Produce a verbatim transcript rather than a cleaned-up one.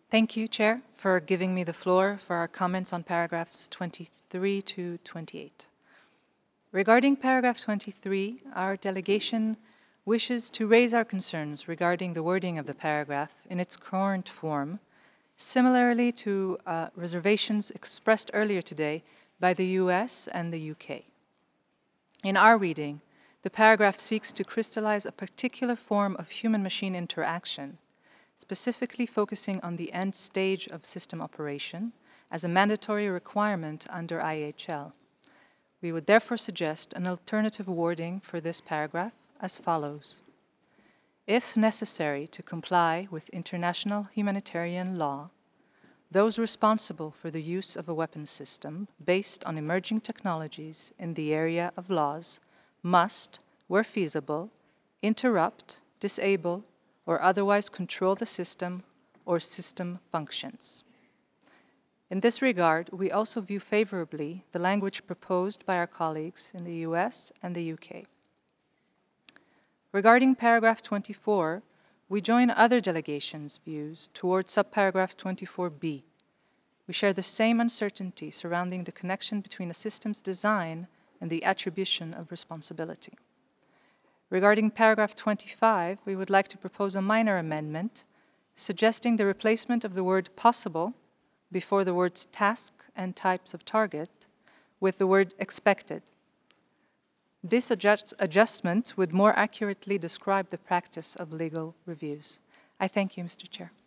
Thank you, Chair, for giving me the floor for our comments on paragraphs twenty-three to twenty-eight. Regarding paragraph twenty-three, our delegation wishes to raise our concerns regarding the wording of the paragraph in its current form, similarly to uh, reservations expressed earlier today by the U S and the U K. In our reading, the paragraph seeks to crystallize a particular form of human-machine interaction, specifically focusing on the end stage of system operation as a mandatory requirement under I H L. We would therefore suggest an alternative wording for this paragraph as follows. If necessary to comply with international humanitarian law, those responsible for the use of a weapons system based on emerging technologies in the area of laws must, where feasible, interrupt, disable, or otherwise control the system or system functions. In this regard, we also view favorably the language proposed by our colleagues in the U S and the U K. Regarding paragraph twenty-four, we join other delegations' views towards subparagraph twenty-four B. We share the same uncertainty surrounding the connection between a system's design and the attribution of responsibility. Regarding paragraph twenty-five, we would like to propose a minor amendment suggesting the replacement of the word possible before the words task and types of target with the word expected. This adjust adjustment would more accurately describe the practice of legal reviews. I thank you, Mister Chair.